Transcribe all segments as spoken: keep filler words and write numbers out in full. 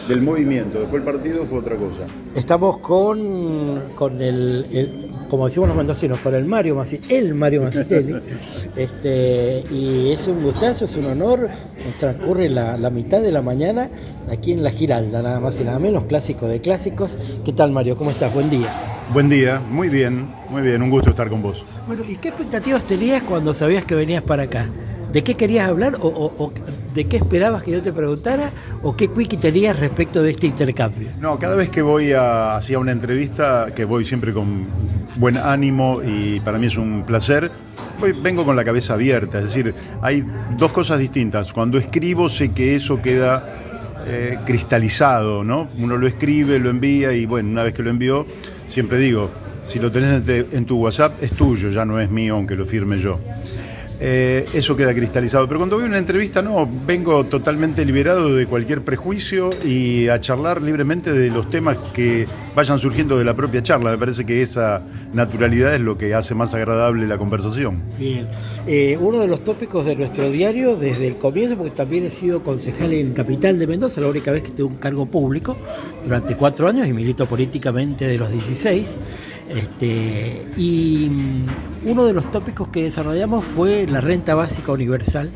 del movimiento. Después el partido fue otra cosa. Estamos con, con el, el, como decimos los mendocinos, con el Mario Massi, el Mario Massitelli. este, y es un gustazo, es un honor. Transcurre la, la mitad de la mañana aquí en La Giralda, nada más y nada menos, clásico de clásicos. ¿Qué tal, Mario? ¿Cómo estás? Buen día. Buen día, muy bien, muy bien, un gusto estar con vos. Bueno, ¿y qué expectativas tenías cuando sabías que venías para acá? ¿De qué querías hablar o, o, o de qué esperabas que yo te preguntara o qué quickie tenías respecto de este intercambio? No, cada vez que voy a, hacia una entrevista, que voy siempre con buen ánimo y para mí es un placer, voy, vengo con la cabeza abierta, es decir, hay dos cosas distintas. Cuando escribo sé que eso queda eh, cristalizado, ¿no? Uno lo escribe, lo envía y bueno, una vez que lo envió, siempre digo, si lo tenés en, te, en tu WhatsApp es tuyo, ya no es mío aunque lo firme yo. Eh, eso queda cristalizado, pero cuando voy a una entrevista no, vengo totalmente liberado de cualquier prejuicio y a charlar libremente de los temas que vayan surgiendo de la propia charla. Me parece que esa naturalidad es lo que hace más agradable la conversación. Bien, eh, uno de los tópicos de nuestro diario desde el comienzo, porque también he sido concejal en Capital de Mendoza, la única vez que tuve un cargo público durante cuatro años y milito políticamente de los dieciséis. Este, y uno de los tópicos que desarrollamos fue la renta básica universal.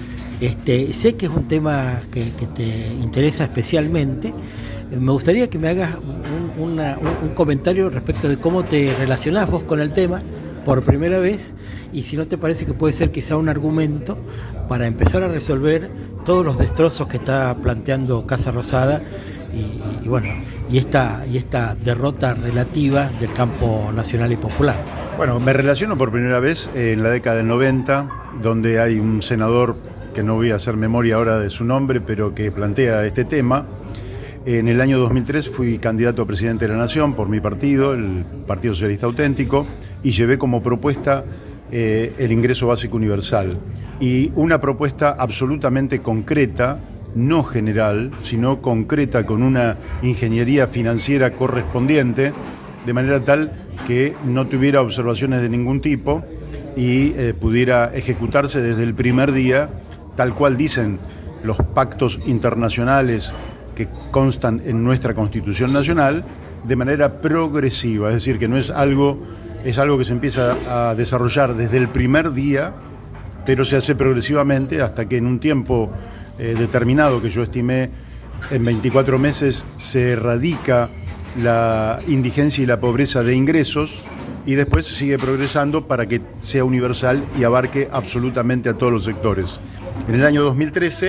Este, sé que es un tema que, que te interesa especialmente. Me gustaría que me hagas un, una, un, un comentario respecto de cómo te relacionás vos con el tema por primera vez y si no te parece que puede ser quizá un argumento para empezar a resolver todos los destrozos que está planteando Casa Rosada y, y bueno, y esta, y esta derrota relativa del campo nacional y popular. Bueno, me relaciono por primera vez en la década del noventa, donde hay un senador, que no voy a hacer memoria ahora de su nombre, pero que plantea este tema. En el año dos mil tres fui candidato a presidente de la Nación por mi partido, el Partido Socialista Auténtico, y llevé como propuesta eh, el ingreso básico universal. Y una propuesta absolutamente concreta, no general, sino concreta, con una ingeniería financiera correspondiente, de manera tal que no tuviera observaciones de ningún tipo y eh, pudiera ejecutarse desde el primer día, tal cual dicen los pactos internacionales que constan en nuestra Constitución Nacional, de manera progresiva, es decir, que no es algo, es algo que se empieza a desarrollar desde el primer día, pero se hace progresivamente hasta que en un tiempo Eh, determinado, que yo estimé en veinticuatro meses, se erradica la indigencia y la pobreza de ingresos y después sigue progresando para que sea universal y abarque absolutamente a todos los sectores. En el año dos mil trece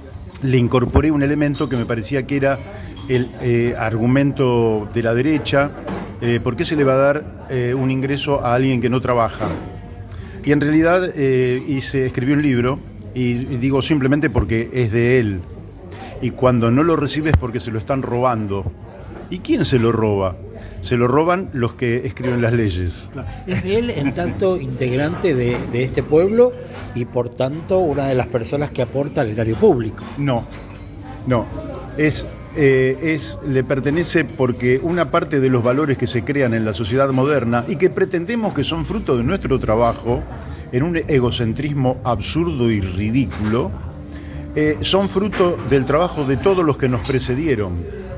le incorporé un elemento que me parecía que era el eh, argumento de la derecha, eh, ¿por qué se le va a dar eh, un ingreso a alguien que no trabaja? Y en realidad eh, hice, escribí un libro. Y digo simplemente porque es de él. Y cuando no lo recibe es porque se lo están robando. ¿Y quién se lo roba? Se lo roban los que escriben las leyes. Es de él en tanto integrante de, de este pueblo y por tanto una de las personas que aporta al erario público. No, no. Es, eh, es, le pertenece porque una parte de los valores que se crean en la sociedad moderna y que pretendemos que son fruto de nuestro trabajo, en un egocentrismo absurdo y ridículo, eh, son fruto del trabajo de todos los que nos precedieron.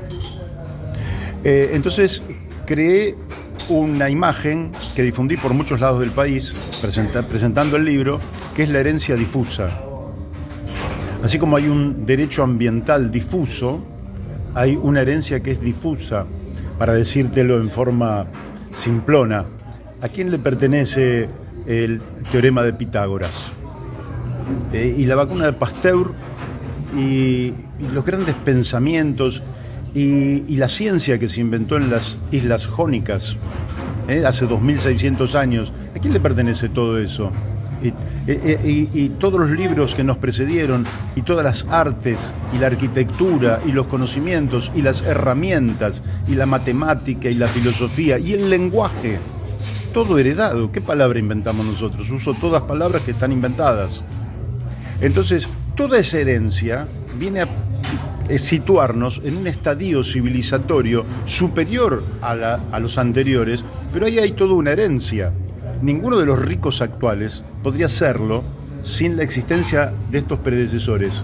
Eh, entonces creé una imagen que difundí por muchos lados del país, presenta, presentando el libro, que es la herencia difusa. Así como hay un derecho ambiental difuso, hay una herencia que es difusa, para decírtelo en forma simplona. ¿A quién le pertenece el teorema de Pitágoras? Eh, y la vacuna de Pasteur y, y los grandes pensamientos y, y la ciencia que se inventó en las Islas Jónicas eh, hace dos mil seiscientos años. ¿A quién le pertenece todo eso? Y, y, y, y todos los libros que nos precedieron y todas las artes y la arquitectura y los conocimientos y las herramientas y la matemática y la filosofía y el lenguaje. Todo heredado. ¿Qué palabra inventamos nosotros? Uso todas palabras que están inventadas. Entonces, toda esa herencia viene a situarnos en un estadio civilizatorio superior a, la, a los anteriores, pero ahí hay toda una herencia. Ninguno de los ricos actuales podría serlo sin la existencia de estos predecesores.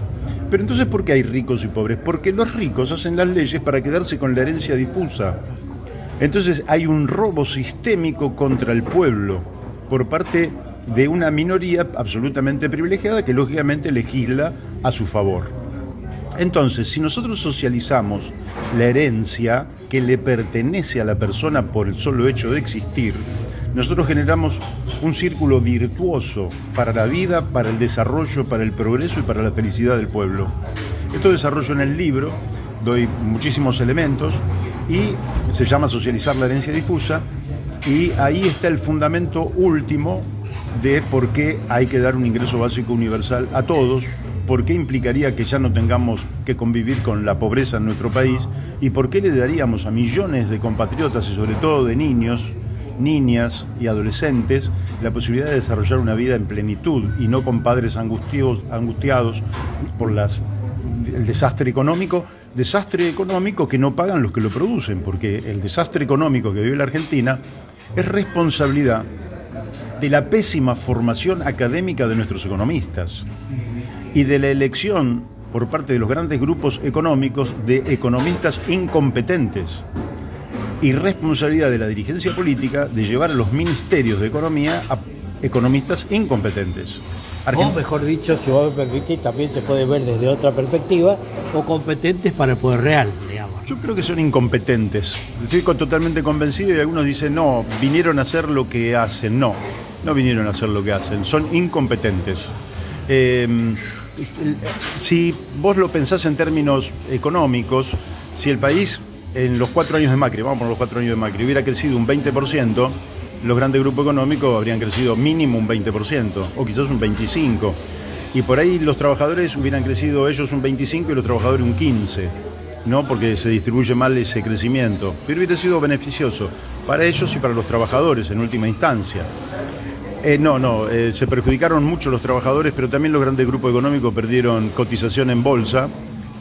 Pero entonces, ¿por qué hay ricos y pobres? Porque los ricos hacen las leyes para quedarse con la herencia difusa. Entonces hay un robo sistémico contra el pueblo por parte de una minoría absolutamente privilegiada que lógicamente legisla a su favor. Entonces, si nosotros socializamos la herencia que le pertenece a la persona por el solo hecho de existir, nosotros generamos un círculo virtuoso para la vida, para el desarrollo, para el progreso y para la felicidad del pueblo. Esto desarrollo en el libro, doy muchísimos elementos y se llama Socializar la herencia difusa, y ahí está el fundamento último de por qué hay que dar un ingreso básico universal a todos, por qué implicaría que ya no tengamos que convivir con la pobreza en nuestro país y por qué le daríamos a millones de compatriotas y sobre todo de niños, niñas y adolescentes la posibilidad de desarrollar una vida en plenitud y no con padres angustiados, angustiados por las, el desastre económico, desastre económico que no pagan los que lo producen, porque el desastre económico que vive la Argentina es responsabilidad de la pésima formación académica de nuestros economistas y de la elección por parte de los grandes grupos económicos de economistas incompetentes, y responsabilidad de la dirigencia política de llevar a los ministerios de economía a economistas incompetentes. Argent... O mejor dicho, si vos me permitís, también se puede ver desde otra perspectiva, o competentes para el poder real, digamos. Yo creo que son incompetentes. Estoy totalmente convencido y algunos dicen, no, vinieron a hacer lo que hacen. No, no vinieron a hacer lo que hacen, son incompetentes. Eh, si vos lo pensás en términos económicos, si el país en los cuatro años de Macri, vamos por los cuatro años de Macri, hubiera crecido un veinte por ciento, los grandes grupos económicos habrían crecido mínimo un veinte por ciento, o quizás un veinticinco por ciento. Y por ahí los trabajadores hubieran crecido ellos un veinticinco por ciento y los trabajadores un quince por ciento, ¿no? Porque se distribuye mal ese crecimiento. Pero hubiera sido beneficioso para ellos y para los trabajadores en última instancia. Eh, no, no, eh, se perjudicaron mucho los trabajadores, pero también los grandes grupos económicos perdieron cotización en bolsa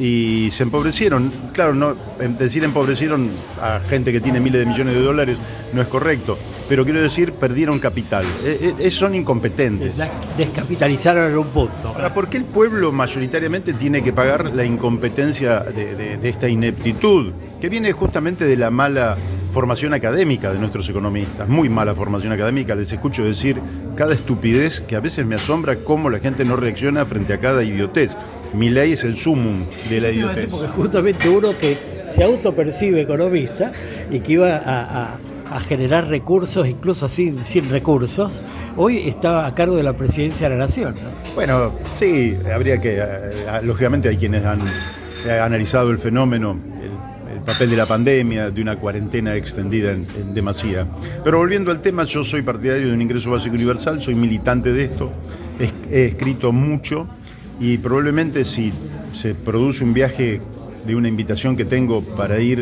y se empobrecieron. Claro, no, decir empobrecieron a gente que tiene miles de millones de dólares no es correcto, pero quiero decir, perdieron capital. Eh, eh, son incompetentes. Descapitalizaron en un punto. Ahora, ¿por qué el pueblo mayoritariamente tiene que pagar la incompetencia de, de, de esta ineptitud, que viene justamente de la mala formación académica de nuestros economistas? Muy mala formación académica, les escucho decir cada estupidez que a veces me asombra cómo la gente no reacciona frente a cada idiotez. Milei es el sumum de la idiotez. Porque justamente uno que se autopercibe economista y que iba a, a, a generar recursos, incluso sin, sin recursos, hoy está a cargo de la presidencia de la Nación, ¿no? Bueno, sí, habría que, lógicamente hay quienes han analizado el fenómeno, el papel de la pandemia, de una cuarentena extendida en, en demasía. Pero volviendo al tema, yo soy partidario de un ingreso básico universal, soy militante de esto, he, he escrito mucho y probablemente si se produce un viaje de una invitación que tengo para ir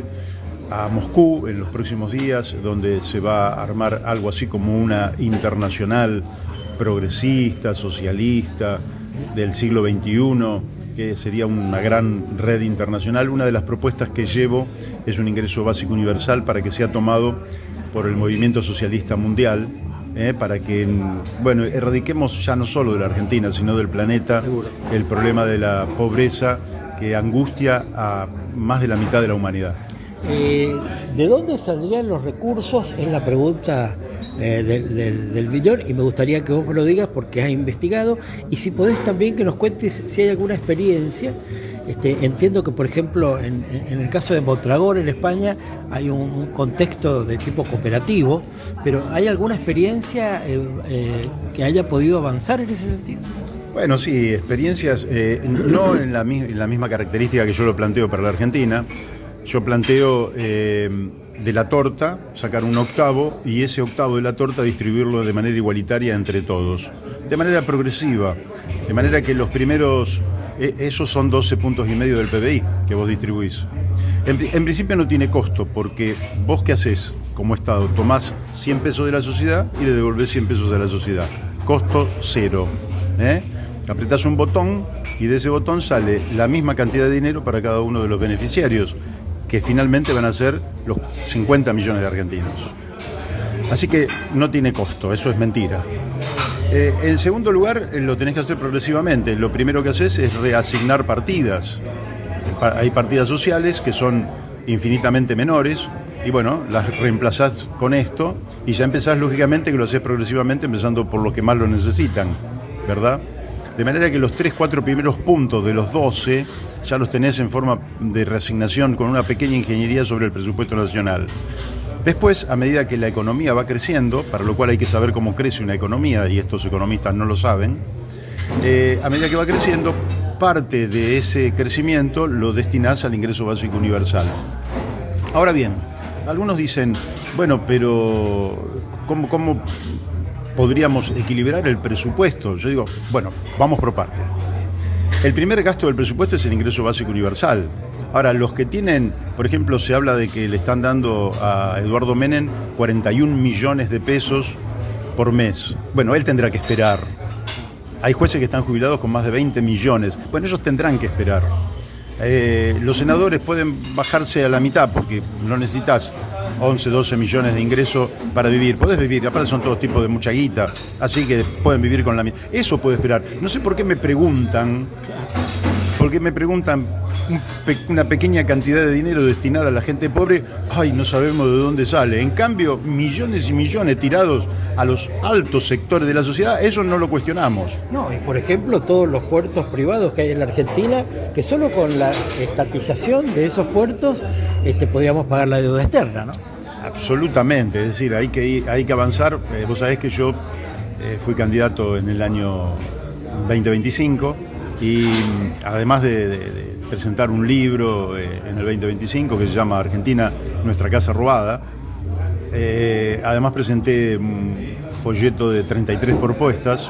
a Moscú en los próximos días, donde se va a armar algo así como una internacional progresista, socialista del siglo veintiuno, que sería una gran red internacional. Una de las propuestas que llevo es un ingreso básico universal para que sea tomado por el movimiento socialista mundial, eh, para que, bueno, erradiquemos ya no solo de la Argentina, sino del planeta, seguro, el problema de la pobreza que angustia a más de la mitad de la humanidad. Eh, ¿De dónde saldrían los recursos? Es la pregunta eh, del, del, del millón, y me gustaría que vos me lo digas porque has investigado, y si podés también que nos cuentes si hay alguna experiencia. Este, entiendo que, por ejemplo, en, en el caso de Mondragón, en España, hay un, un contexto de tipo cooperativo, pero ¿hay alguna experiencia eh, eh, que haya podido avanzar en ese sentido? Bueno, sí, experiencias, eh, no en la, en la misma característica que yo lo planteo para la Argentina. Yo planteo eh, de la torta sacar un octavo y ese octavo de la torta distribuirlo de manera igualitaria entre todos, de manera progresiva, de manera que los primeros, eh, esos son doce puntos y medio del P B I que vos distribuís. En, en principio no tiene costo, porque vos qué haces como Estado, tomás cien pesos de la sociedad y le devolvés cien pesos a la sociedad, costo cero, ¿eh? Apretás un botón y de ese botón sale la misma cantidad de dinero para cada uno de los beneficiarios, que finalmente van a ser los cincuenta millones de argentinos. Así que no tiene costo, eso es mentira. Eh, en segundo lugar, eh, lo tenés que hacer progresivamente. Lo primero que haces es reasignar partidas. Pa- hay partidas sociales que son infinitamente menores, y bueno, las reemplazás con esto, y ya empezás lógicamente que lo haces progresivamente, empezando por los que más lo necesitan, ¿verdad? De manera que los tres, cuatro primeros puntos de los doce ya los tenés en forma de reasignación con una pequeña ingeniería sobre el presupuesto nacional. Después, a medida que la economía va creciendo, para lo cual hay que saber cómo crece una economía, y estos economistas no lo saben, eh, a medida que va creciendo, parte de ese crecimiento lo destinás al ingreso básico universal. Ahora bien, algunos dicen, bueno, pero ¿cómo, cómo podríamos equilibrar el presupuesto? Yo digo, bueno, vamos por partes. El primer gasto del presupuesto es el ingreso básico universal. Ahora, los que tienen, por ejemplo, se habla de que le están dando a Eduardo Menem cuarenta y un millones de pesos por mes. Bueno, él tendrá que esperar. Hay jueces que están jubilados con más de veinte millones. Bueno, ellos tendrán que esperar. Eh, los senadores pueden bajarse a la mitad porque no necesitas once, doce millones de ingresos para vivir. Podés vivir, aparte son todos tipos de mucha guita, así que pueden vivir con la mitad. Eso puede esperar. No sé por qué me preguntan, porque me preguntan un pe- una pequeña cantidad de dinero destinada a la gente pobre, ay, no sabemos de dónde sale. En cambio, millones y millones tirados a los altos sectores de la sociedad, eso no lo cuestionamos. No, y por ejemplo todos los puertos privados que hay en la Argentina, que solo con la estatización de esos puertos este, podríamos pagar la deuda externa, ¿no? Absolutamente, es decir, hay que, ir- hay que avanzar. Eh, vos sabés que yo eh, fui candidato en el año veinte veinticinco y además de, de- de presentar un libro eh, en el veinte veinticinco que se llama Argentina, nuestra casa robada, eh, además presenté un folleto de treinta y tres propuestas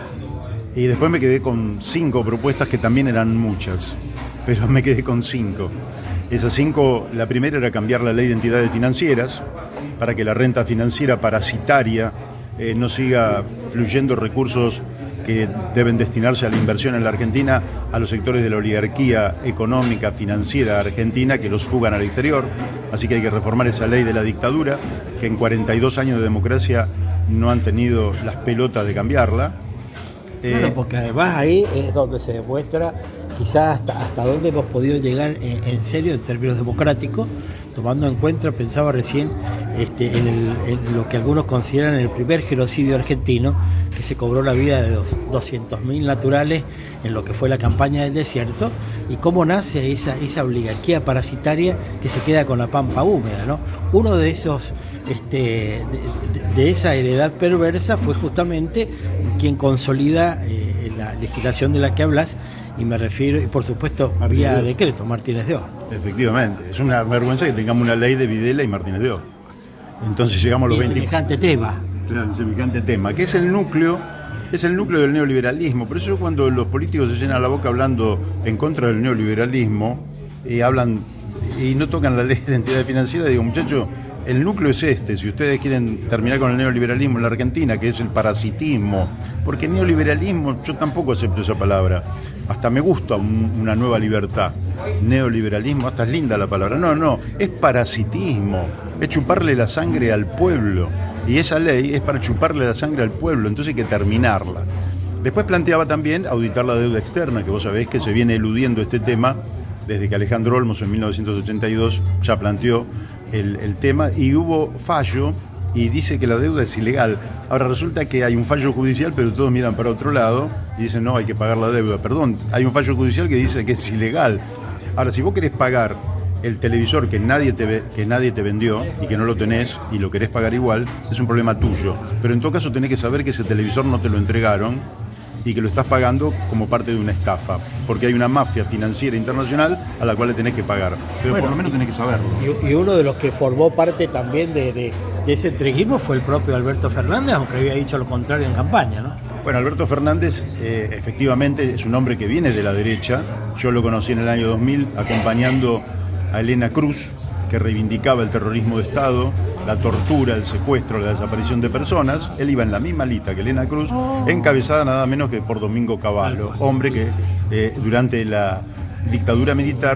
y después me quedé con cinco propuestas que también eran muchas, pero me quedé con cinco. Esas cinco, la primera era cambiar la ley de entidades financieras para que la renta financiera parasitaria eh, no siga fluyendo recursos que deben destinarse a la inversión en la Argentina a los sectores de la oligarquía económica, financiera argentina que los fugan al exterior. Así que hay que reformar esa ley de la dictadura, que en cuarenta y dos años de democracia no han tenido las pelotas de cambiarla. Claro, Eh, porque además ahí es donde se demuestra quizás hasta, hasta dónde hemos podido llegar en, en serio en términos democráticos, tomando en cuenta, pensaba recién, este, en, el, en lo que algunos consideran el primer genocidio argentino, que se cobró la vida de doscientos mil naturales en lo que fue la campaña del desierto, y cómo nace esa, esa oligarquía parasitaria que se queda con la pampa húmeda, ¿no? Uno de esos, este, de, de, de esa heredad perversa fue justamente quien consolida eh, la legislación de la que hablas, y me refiero, y por supuesto, vía decreto, Martínez de Oz. Efectivamente, es una vergüenza que tengamos una ley de Videla y Martínez de Oz. Entonces llegamos a los Y veinte... semejante tema. Claro, semejante tema, que es el núcleo, es el núcleo del neoliberalismo. Por eso yo cuando los políticos se llenan la boca hablando en contra del neoliberalismo y hablan y no tocan la ley de entidades financieras, digo, muchachos, el núcleo es este. Si ustedes quieren terminar con el neoliberalismo en la Argentina, que es el parasitismo, porque neoliberalismo, yo tampoco acepto esa palabra. Hasta me gusta un, una nueva libertad. Neoliberalismo, hasta es linda la palabra. No, no, es parasitismo, es chuparle la sangre al pueblo. Y esa ley es para chuparle la sangre al pueblo, entonces hay que terminarla. Después planteaba también auditar la deuda externa, que vos sabés que se viene eludiendo este tema desde que Alejandro Olmos en mil novecientos ochenta y dos ya planteó el, el tema, y hubo fallo y dice que la deuda es ilegal. Ahora resulta que hay un fallo judicial, pero todos miran para otro lado y dicen no, hay que pagar la deuda. Perdón, hay un fallo judicial que dice que es ilegal. Ahora, si vos querés pagar el televisor que nadie te ve, que nadie te vendió y que no lo tenés y lo querés pagar igual, es un problema tuyo. Pero en todo caso tenés que saber que ese televisor no te lo entregaron y que lo estás pagando como parte de una estafa, porque hay una mafia financiera internacional a la cual le tenés que pagar. Pero Bueno, por lo menos tenés que saberlo. Y, y uno de los que formó parte también de, de, de ese entreguismo fue el propio Alberto Fernández, aunque había dicho lo contrario en campaña, ¿no? Bueno, Alberto Fernández eh, efectivamente es un hombre que viene de la derecha. Yo lo conocí en el año dos mil acompañando a Elena Cruz, que reivindicaba el terrorismo de Estado, la tortura, el secuestro, la desaparición de personas. Él iba en la misma lista que Elena Cruz, encabezada nada menos que por Domingo Cavallo, hombre que eh, durante la dictadura militar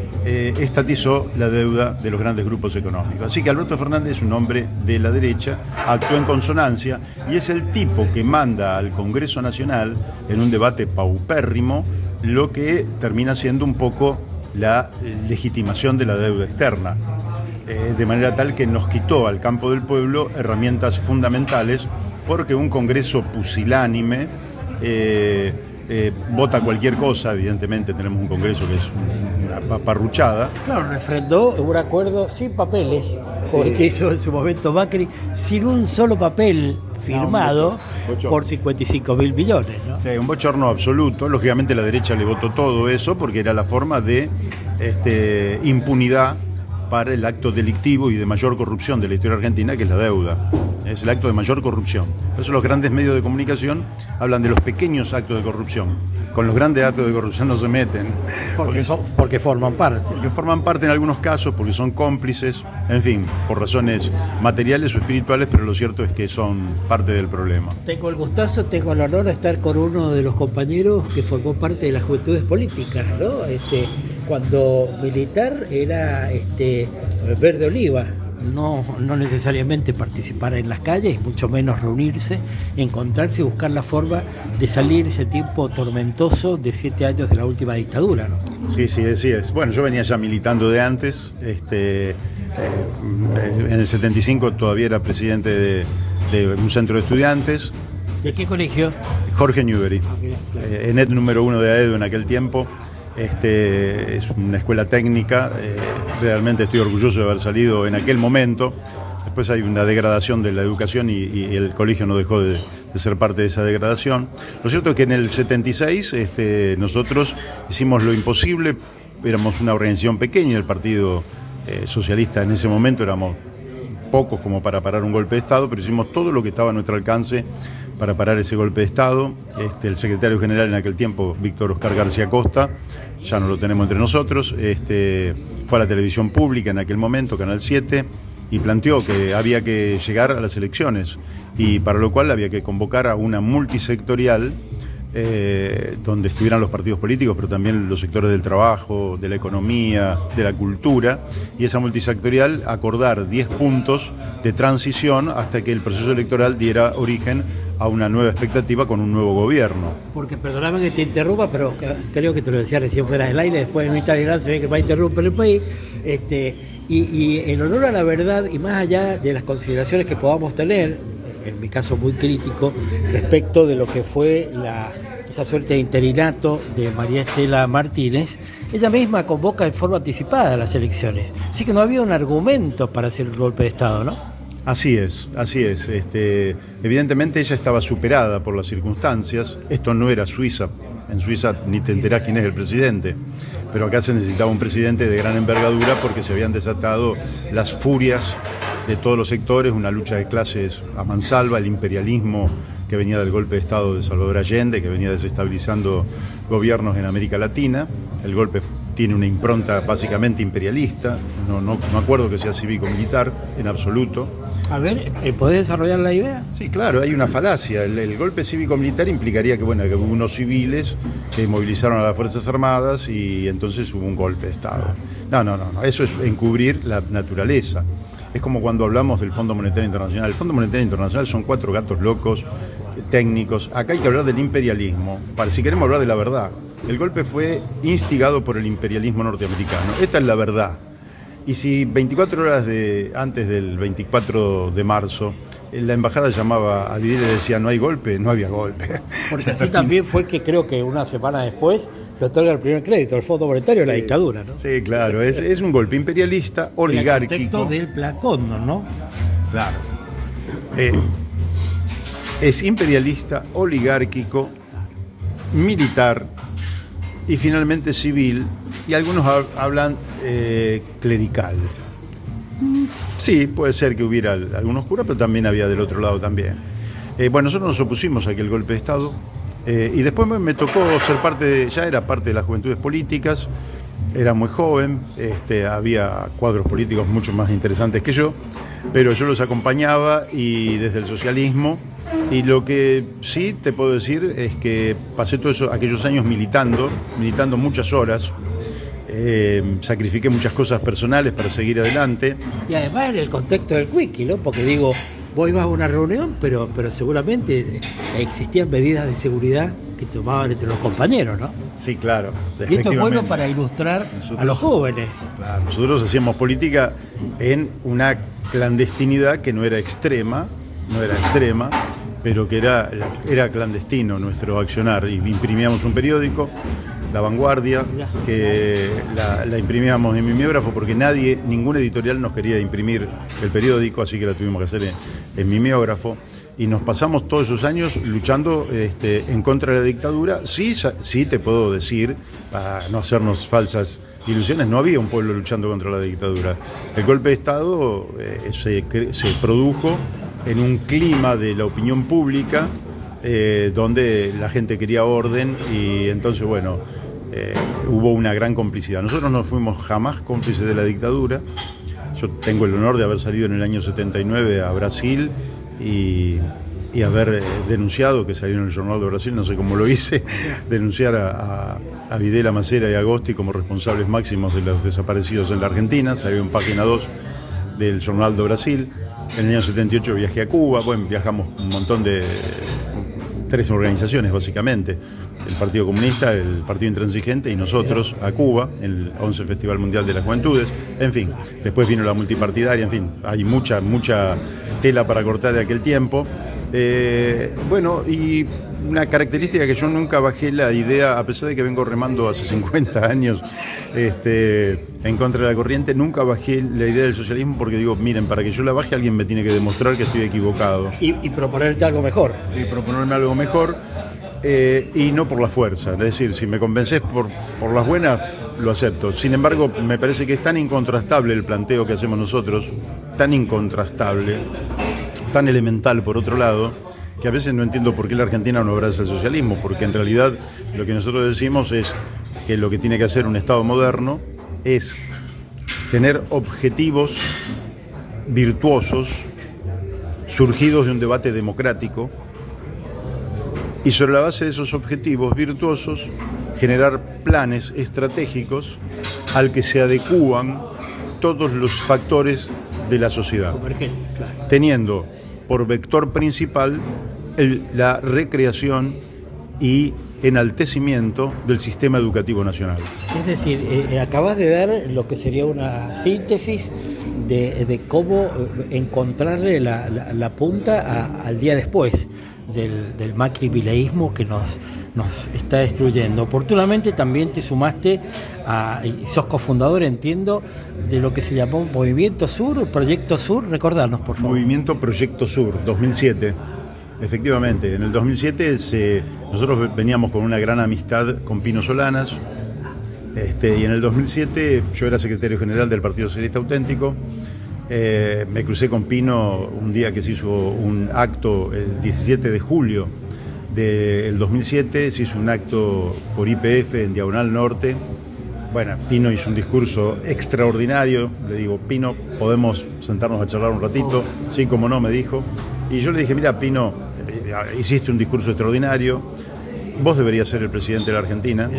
eh, estatizó la deuda de los grandes grupos económicos. Así que Alberto Fernández es un hombre de la derecha, actuó en consonancia y es el tipo que manda al Congreso Nacional en un debate paupérrimo lo que termina siendo un poco la legitimación de la deuda externa, eh, de manera tal que nos quitó al campo del pueblo herramientas fundamentales, porque un Congreso pusilánime eh, eh, vota cualquier cosa. Evidentemente tenemos un Congreso que es una paparruchada. Claro, refrendó un acuerdo sin papeles, como sí. el que hizo en su momento Macri, sin un solo papel firmado no, por cincuenta y cinco mil millones, ¿no? Sí, un bochorno absoluto. Lógicamente la derecha le votó todo eso porque era la forma de este, impunidad para el acto delictivo y de mayor corrupción de la historia argentina, que es la deuda. Es el acto de mayor corrupción. Por eso los grandes medios de comunicación hablan de los pequeños actos de corrupción. Con los grandes actos de corrupción no se meten. Porque, porque, son, porque forman parte. Porque forman parte en algunos casos, porque son cómplices, en fin, por razones materiales o espirituales, pero lo cierto es que son parte del problema. Tengo el gustazo, tengo el honor de estar con uno de los compañeros que formó parte de las Juventudes Políticas, ¿no? Este, cuando militar era este, verde oliva. No, no necesariamente participar en las calles, mucho menos reunirse, encontrarse y buscar la forma de salir de ese tiempo tormentoso de siete años de la última dictadura, ¿no? Sí, sí, así es. Bueno, yo venía ya militando de antes. Este, eh, en el setenta y cinco todavía era presidente de, de un centro de estudiantes. ¿De qué colegio? Jorge Newbery. Ah, mira, claro. eh, ENET número uno de AEDO en aquel tiempo. Este, es una escuela técnica, eh, realmente estoy orgulloso de haber salido en aquel momento. Después hay una degradación de la educación y, y el colegio no dejó de, de ser parte de esa degradación. Lo cierto es que en el setenta y seis este, nosotros hicimos lo imposible, éramos una organización pequeña, el Partido eh, Socialista en ese momento éramos pocos como para parar un golpe de Estado, pero hicimos todo lo que estaba a nuestro alcance para parar ese golpe de Estado. Este, el secretario general en aquel tiempo, Víctor Oscar García Costa, ya no lo tenemos entre nosotros, este, fue a la televisión pública en aquel momento, Canal siete, y planteó que había que llegar a las elecciones, y para lo cual había que convocar a una multisectorial eh, donde estuvieran los partidos políticos, pero también los sectores del trabajo, de la economía, de la cultura, y esa multisectorial acordar diez puntos de transición hasta que el proceso electoral diera origen a una nueva expectativa con un nuevo gobierno. Porque perdóname que te interrumpa, pero creo que te lo decía recién fuera del aire, después de mi Talibán se ve que va a interrumpir el país, este, y, y en honor a la verdad, y más allá de las consideraciones que podamos tener, en mi caso muy crítico, respecto de lo que fue la, esa suerte de interinato de María Estela Martínez, ella misma convoca en forma anticipada las elecciones, así que no había un argumento para hacer el golpe de Estado, ¿no? Así es, así es. Este, evidentemente ella estaba superada por las circunstancias. Esto no era Suiza. En Suiza ni te enterás quién es el presidente. Pero acá se necesitaba un presidente de gran envergadura porque se habían desatado las furias de todos los sectores, una lucha de clases a mansalva, el imperialismo que venía del golpe de Estado de Salvador Allende, que venía desestabilizando gobiernos en América Latina. El golpe tiene una impronta básicamente imperialista, no, no, no acuerdo que sea cívico-militar en absoluto. A ver, ¿podés desarrollar la idea? Sí, claro, hay una falacia. El, el golpe cívico-militar implicaría que, bueno, que hubo unos civiles que movilizaron a las Fuerzas Armadas y entonces hubo un golpe de Estado. No, no, no, no. Eso es encubrir la naturaleza. Es como cuando hablamos del Fondo Monetario Internacional. El Fondo Monetario Internacional son cuatro gatos locos técnicos. Acá hay que hablar del imperialismo, para si queremos hablar de la verdad. El golpe fue instigado por el imperialismo norteamericano. Esta es la verdad. Y si veinticuatro horas de, antes del veinticuatro de marzo, la embajada llamaba a Videla y decía no hay golpe, no había golpe. Porque así también fue que creo que una semana después le otorga el primer crédito al Fondo Monetario de la dictadura, ¿no? Sí, claro, es, es un golpe imperialista, oligárquico. En el contexto del Plan Cóndor, ¿no? Claro. Eh, es imperialista, oligárquico, militar y finalmente civil, y algunos hablan eh, clerical. Sí, puede ser que hubiera algunos curas, pero también había del otro lado también. Eh, bueno, nosotros nos opusimos a aquel golpe de Estado, eh, y después me, me tocó ser parte, de, ya era parte de las Juventudes Políticas, era muy joven, este, había cuadros políticos mucho más interesantes que yo, pero yo los acompañaba y desde el socialismo. Y lo que sí te puedo decir es que pasé todos aquellos años militando, militando muchas horas, eh, sacrifiqué muchas cosas personales para seguir adelante. Y además en el contexto del Quickie, ¿no? Porque digo, vos ibas a una reunión, pero, pero seguramente existían medidas de seguridad que tomaban entre los compañeros, ¿no? Sí, claro. Y esto es bueno para ilustrar nosotros, a los jóvenes. Claro, nosotros hacíamos política en una clandestinidad que no era extrema, no era extrema, pero que era, era clandestino nuestro accionar. Y imprimíamos un periódico, La Vanguardia, que la, la imprimíamos en mimeógrafo porque nadie, ningún editorial nos quería imprimir el periódico, así que la tuvimos que hacer en, en mimeógrafo. Y nos pasamos todos esos años luchando este, en contra de la dictadura. Sí, sí te puedo decir, para no hacernos falsas ilusiones, no había un pueblo luchando contra la dictadura. El golpe de Estado eh, se, se produjo en un clima de la opinión pública eh, donde la gente quería orden y entonces, bueno, eh, hubo una gran complicidad. Nosotros no fuimos jamás cómplices de la dictadura. Yo tengo el honor de haber salido en el año setenta y nueve a Brasil y, y haber eh, denunciado, que salió en el Jornal de Brasil, no sé cómo lo hice, denunciar a, a, a Videla, Macera y Agosti como responsables máximos de los desaparecidos en la Argentina. Salió en página dos del Jornal de Brasil. En el año setenta y ocho viajé a Cuba. Bueno, viajamos un montón de... tres organizaciones básicamente, el Partido Comunista, el Partido Intransigente y nosotros a Cuba, el once Festival Mundial de las Juventudes, en fin, después vino la multipartidaria, en fin, hay mucha, mucha tela para cortar de aquel tiempo. Eh, bueno, y una característica que yo nunca bajé la idea, a pesar de que vengo remando hace cincuenta años este, en contra de la corriente, nunca bajé la idea del socialismo porque digo, miren, para que yo la baje alguien me tiene que demostrar que estoy equivocado. Y, y proponerte algo mejor. Y proponerme algo mejor, eh, y no por la fuerza. Es decir, si me convences por, por las buenas, lo acepto. Sin embargo, me parece que es tan incontrastable el planteo que hacemos nosotros, tan incontrastable, tan elemental por otro lado, que a veces no entiendo por qué la Argentina no abraza el socialismo, porque en realidad lo que nosotros decimos es que lo que tiene que hacer un Estado moderno es tener objetivos virtuosos surgidos de un debate democrático y sobre la base de esos objetivos virtuosos generar planes estratégicos al que se adecúan todos los factores de la sociedad, claro, teniendo por vector principal el, la recreación y enaltecimiento del sistema educativo nacional. Es decir, eh, acabas de dar lo que sería una síntesis de, de cómo encontrarle la, la, la punta a, al día después del, del macribileísmo que nos, nos está destruyendo. Oportunamente también te sumaste a, y sos cofundador, entiendo, de lo que se llamó Movimiento Sur, Proyecto Sur, recordarnos por favor. Movimiento Proyecto Sur, dos mil siete. Efectivamente, en el dos mil siete se, nosotros veníamos con una gran amistad con Pino Solanas, este, y en el dos mil siete yo era secretario general del Partido Socialista Auténtico. Eh, me crucé con Pino un día que se hizo un acto, el diecisiete de julio del dos mil siete, se hizo un acto por Y P F en Diagonal Norte. Bueno, Pino hizo un discurso extraordinario. Le digo, Pino, ¿podemos sentarnos a charlar un ratito? Sí, como no, me dijo. Y yo le dije, mira, Pino, hiciste un discurso extraordinario, vos deberías ser el presidente de la Argentina,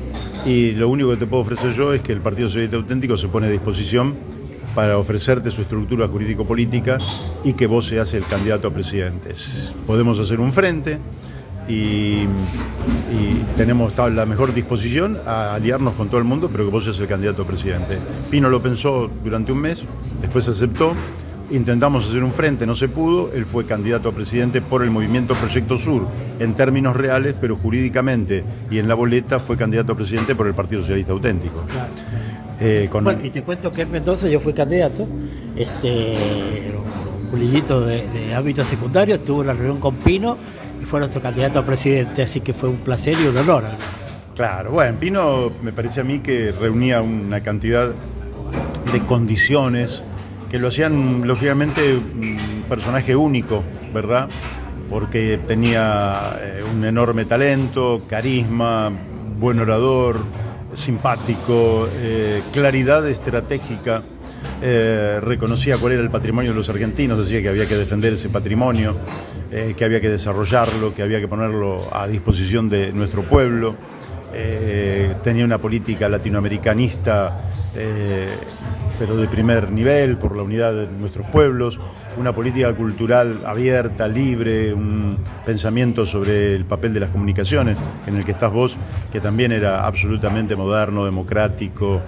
y lo único que te puedo ofrecer yo es que el Partido Socialista Auténtico se pone a disposición para ofrecerte su estructura jurídico-política y que vos seas el candidato a presidente. Podemos hacer un frente y, y tenemos la mejor disposición a aliarnos con todo el mundo, pero que vos seas el candidato a presidente. Pino lo pensó durante un mes, después aceptó. Intentamos hacer un frente, no se pudo. Él fue candidato a presidente por el Movimiento Proyecto Sur en términos reales, pero jurídicamente y en la boleta fue candidato a presidente por el Partido Socialista Auténtico. Claro. Eh, con... Bueno, y te cuento que en Mendoza yo fui candidato, este, un culillito de, de ámbito secundario, estuvo en la reunión con Pino y fue nuestro candidato a presidente, así que fue un placer y un honor. Claro, bueno, Pino me parece a mí que reunía una cantidad de condiciones que lo hacían, lógicamente, un personaje único, ¿verdad? Porque tenía eh, un enorme talento, carisma, buen orador, simpático, eh, claridad estratégica, eh, reconocía cuál era el patrimonio de los argentinos, decía que había que defender ese patrimonio, eh, que había que desarrollarlo, que había que ponerlo a disposición de nuestro pueblo. eh, tenía una política latinoamericanista, eh, pero de primer nivel, por la unidad de nuestros pueblos, una política cultural abierta, libre, un pensamiento sobre el papel de las comunicaciones, en el que estás vos, que también era absolutamente moderno, democrático,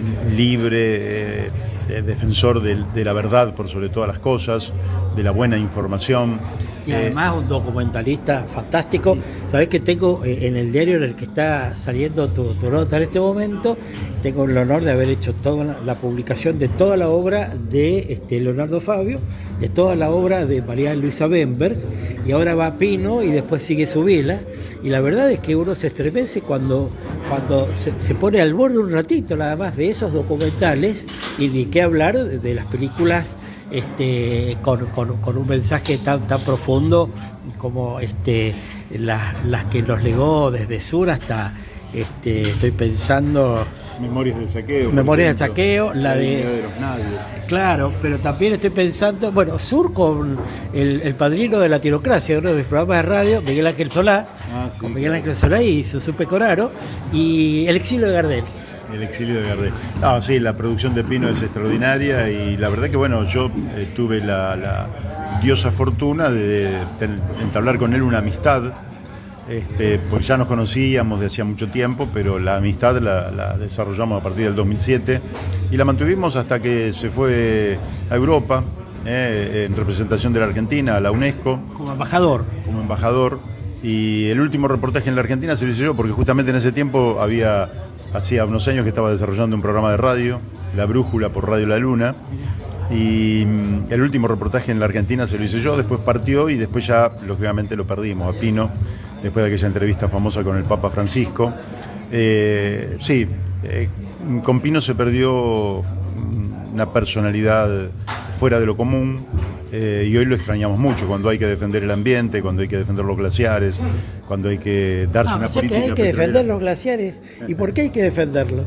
libre, eh, defensor de, de la verdad por sobre todas las cosas, de la buena información. Y además un documentalista fantástico. Sabés que tengo en el diario en el que está saliendo tu, tu nota en este momento, tengo el honor de haber hecho toda la, la publicación de toda la obra de este, Leonardo Fabio, de toda la obra de María Luisa Bemberg, y ahora va Pino y después sigue Subila, y la verdad es que uno se estremece cuando, cuando se, se pone al borde un ratito nada más de esos documentales, y ni qué hablar de, de las películas este, con, con, con un mensaje tan, tan profundo como este, las, las que nos legó desde Sur hasta, este, estoy pensando... Memorias del saqueo. Memorias del saqueo, la, la de, de los nadies. Claro, pero también estoy pensando, bueno, Sur con el, el padrino de la tirocracia, uno de mis programas de radio, Miguel Ángel Solá, ah, sí, con Miguel claro. Ángel Solá y Susupe Coraro, y El exilio de Gardel. El exilio de Gardel. No, sí, la producción de Pino es extraordinaria, y la verdad que, bueno, yo eh, tuve la, la diosa fortuna de, de, de entablar con él una amistad. Este, pues ya nos conocíamos de hacía mucho tiempo, pero la amistad la, la desarrollamos a partir del dos mil siete y la mantuvimos hasta que se fue a Europa, eh, en representación de la Argentina, a la UNESCO. Como embajador. Como embajador. Y el último reportaje en la Argentina se lo hice yo, porque justamente en ese tiempo había, hacía unos años que estaba desarrollando un programa de radio, La Brújula por Radio La Luna. Y el último reportaje en la Argentina se lo hice yo, después partió y después ya, lógicamente, lo perdimos a Pino, después de aquella entrevista famosa con el Papa Francisco. Eh, sí, eh, con Pino se perdió una personalidad fuera de lo común, eh, y hoy lo extrañamos mucho, cuando hay que defender el ambiente, cuando hay que defender los glaciares, cuando hay que darse no, una o sea política que hay que petrolera. defender los glaciares. ¿Y por qué hay que defenderlos?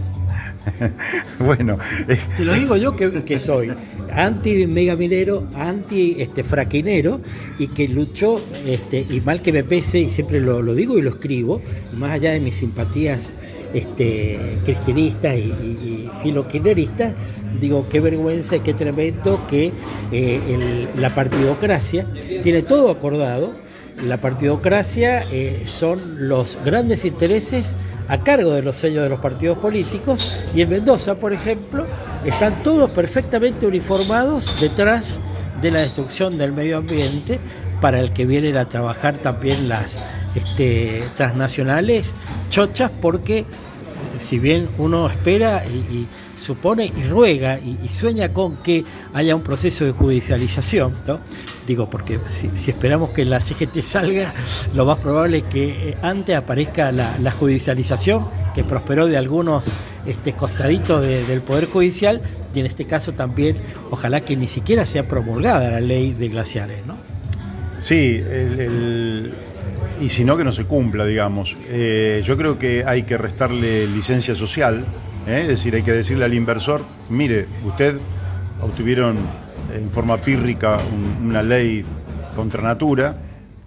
Bueno, eh. te lo digo yo que, que soy anti megaminero, anti este fraquinero, y que lucho, este, y mal que me pese, y siempre lo, lo digo y lo escribo, y más allá de mis simpatías este, cristianistas y, y, y filoquineristas, digo qué vergüenza y qué tremendo que eh, el, la partidocracia tiene todo acordado. La partidocracia eh, son los grandes intereses a cargo de los sellos de los partidos políticos, y en Mendoza, por ejemplo, están todos perfectamente uniformados detrás de la destrucción del medio ambiente, para el que vienen a trabajar también las este, transnacionales chochas, porque si bien uno espera y, y supone y ruega y, y sueña con que haya un proceso de judicialización, ¿no? Digo, porque si, si esperamos que la C G T salga, lo más probable es que eh, antes aparezca la, la judicialización, que prosperó de algunos este, costaditos de, del Poder Judicial, y en este caso también, ojalá que ni siquiera sea promulgada la ley de glaciares, ¿no? Sí, el, el, y si no, que no se cumpla, digamos. Eh, yo creo que hay que restarle licencia social, ¿eh? Es decir, hay que decirle al inversor, mire, usted obtuvieron en forma pírrica un, una ley contra natura,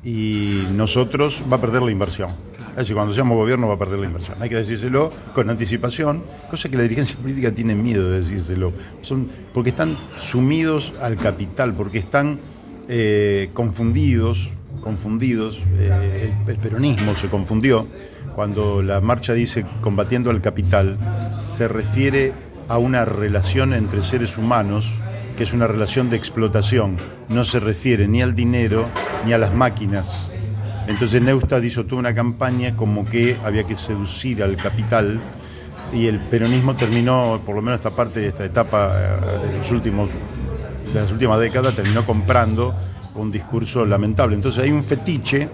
y nosotros va a perder la inversión. Es decir, cuando seamos gobierno va a perder la inversión. Hay que decírselo con anticipación, cosa que la dirigencia política tiene miedo de decírselo. Son, porque están sumidos al capital, porque están eh, confundidos, confundidos. Eh, el, el peronismo se confundió. Cuando la marcha dice combatiendo al capital, se refiere a una relación entre seres humanos, que es una relación de explotación, no se refiere ni al dinero ni a las máquinas. Entonces Neustadt hizo toda una campaña como que había que seducir al capital, y el peronismo terminó, por lo menos esta parte, esta etapa de, los últimos, de las últimas décadas, terminó comprando un discurso lamentable. Entonces hay un fetiche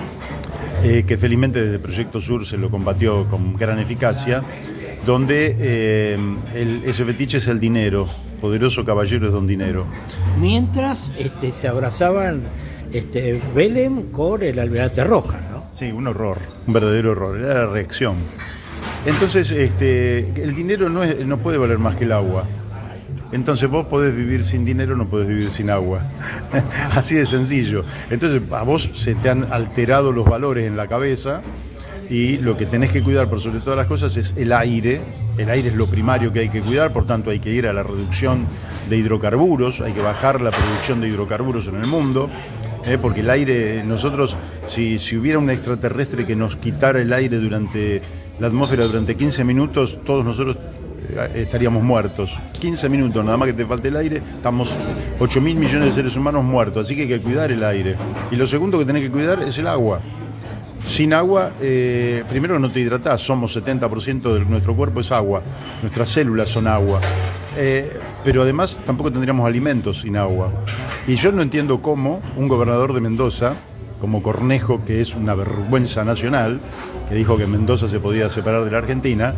eh, que felizmente desde Proyecto Sur se lo combatió con gran eficacia, donde eh, el, ese fetiche es el dinero. Poderoso caballero es don dinero. Mientras este, se abrazaban este, Belém con el Almirante Rojas, ¿no? Sí, un horror, un verdadero horror, era la reacción. Entonces, este, el dinero no, es, no puede valer más que el agua. Entonces vos podés vivir sin dinero, no podés vivir sin agua. Así de sencillo. Entonces a vos se te han alterado los valores en la cabeza, y lo que tenés que cuidar por sobre todas las cosas es el aire. El aire es lo primario que hay que cuidar, por tanto hay que ir a la reducción de hidrocarburos, hay que bajar la producción de hidrocarburos en el mundo, eh, porque el aire, nosotros, si, si hubiera un extraterrestre que nos quitara el aire durante la atmósfera durante quince minutos, todos nosotros estaríamos muertos. quince minutos, nada más que te falte el aire, estamos ocho mil millones de seres humanos muertos, así que hay que cuidar el aire. Y lo segundo que tenés que cuidar es el agua. Sin agua, eh, primero no te hidratás, somos setenta por ciento de nuestro cuerpo es agua, nuestras células son agua. Eh, pero además tampoco tendríamos alimentos sin agua. Y yo no entiendo cómo un gobernador de Mendoza, como Cornejo, que es una vergüenza nacional, que dijo que Mendoza se podía separar de la Argentina,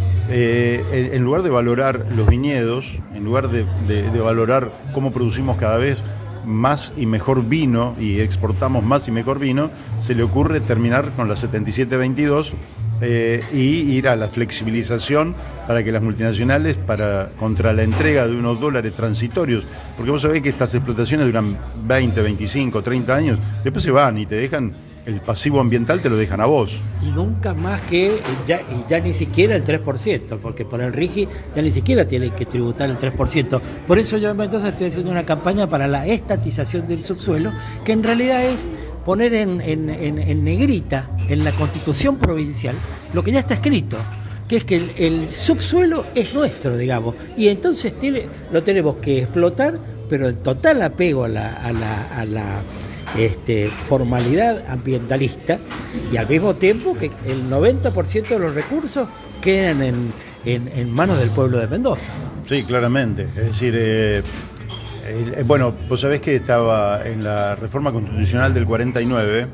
eh, en lugar de valorar los viñedos, en lugar de, de, de valorar cómo producimos cada vez más y mejor vino y exportamos más y mejor vino, se le ocurre terminar con la setenta y siete veintidós eh, y ir a la flexibilización para que las multinacionales, para contra la entrega de unos dólares transitorios, porque vos sabés que estas explotaciones duran veinte, veinticinco, treinta años, después se van y te dejan el pasivo ambiental, te lo dejan a vos. Y nunca más que, ya, ya ni siquiera el tres por ciento, porque por el RIGI ya ni siquiera tienen que tributar el tres por ciento. Por eso yo entonces estoy haciendo una campaña para la estatización del subsuelo, que en realidad es poner en, en, en, en negrita, en la Constitución provincial, lo que ya está escrito, que es que el, el subsuelo es nuestro, digamos, y entonces tiene, lo tenemos que explotar, pero en total apego a la, a la, a la este, formalidad ambientalista, y al mismo tiempo que el noventa por ciento de los recursos quedan en, en, en manos del pueblo de Mendoza. Sí, claramente. Es decir, eh, eh, bueno, vos sabés que estaba en la reforma constitucional del cuarenta y nueve,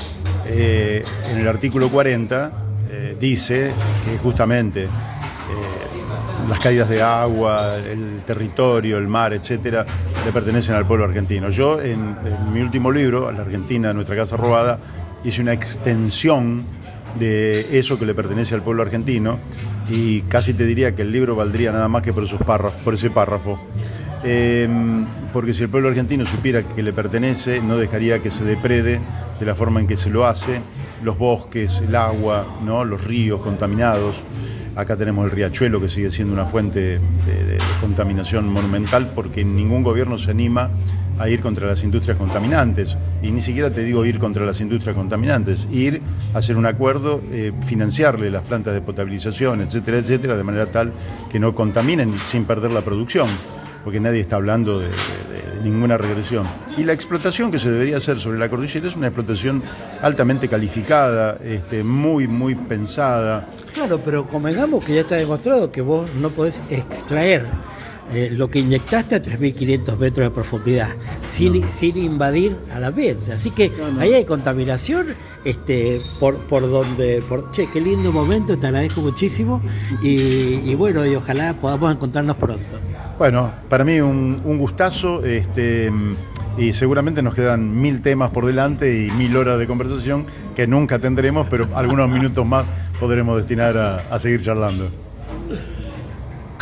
eh, en el artículo cuarenta, eh, dice que justamente eh, las caídas de agua, el territorio, el mar, etcétera, le pertenecen al pueblo argentino. Yo, en, en mi último libro, A la Argentina, Nuestra Casa Robada, hice una extensión de eso que le pertenece al pueblo argentino, y casi te diría que el libro valdría nada más que por esos párrafos, por ese párrafo. Eh, porque si el pueblo argentino supiera que le pertenece, no dejaría que se deprede de la forma en que se lo hace, los bosques, el agua, ¿no? Los ríos contaminados. Acá tenemos el riachuelo, que sigue siendo una fuente de, de, de contaminación monumental, porque ningún gobierno se anima a ir contra las industrias contaminantes. Y ni siquiera te digo ir contra las industrias contaminantes, ir a hacer un acuerdo, eh, financiarle las plantas de potabilización, etcétera, etcétera, de manera tal que no contaminen sin perder la producción, porque nadie está hablando de, de, de ninguna regresión. Y la explotación que se debería hacer sobre la cordillera es una explotación altamente calificada, este, muy, muy pensada. Claro, pero convengamos que ya está demostrado que vos no podés extraer eh, lo que inyectaste a tres mil quinientos metros de profundidad sin, no. sin invadir a la venta. Así que no, no. ahí hay contaminación este, por, por donde... Por, che, qué lindo momento, te agradezco muchísimo y, y bueno, y ojalá podamos encontrarnos pronto. Bueno, para mí un, un gustazo, este, y seguramente nos quedan mil temas por delante y mil horas de conversación que nunca tendremos, pero algunos minutos más podremos destinar a, a seguir charlando.